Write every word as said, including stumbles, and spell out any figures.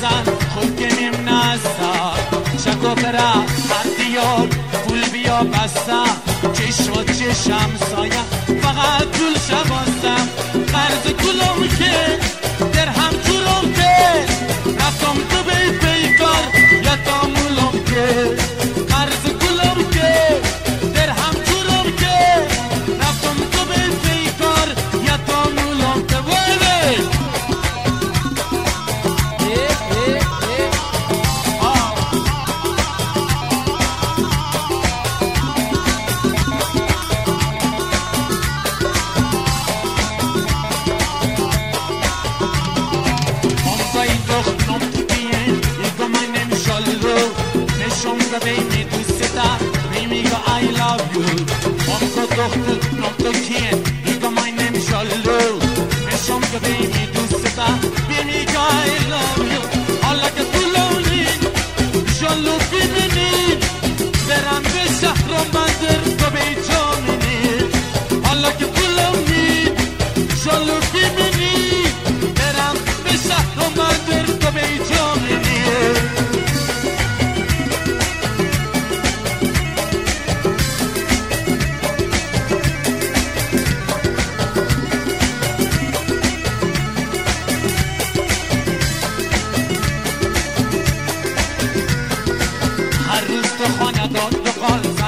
بزن خود که نیم نستا شکو برا هر دیار پول بیا بستا چشم و چشم سایه فقط پول شباستم قرض کلم که درهم کلم که رفتم تو بی پیکار یا تامولم که قرض کلم که درهم کلم که رفتم تو بی پیکار یا تامولم که وای وای baby دوستا میگه I love you اون کو دختر اون کو کین میگه my name شالو میشم که baby دوستا میگه I love you حالا که طولونی شالو ببینی برم به شهر مندر تو به جامنی حالا که طولونی شالو ببینی برم به شهر مندر تو به جامنی خانه داد بقال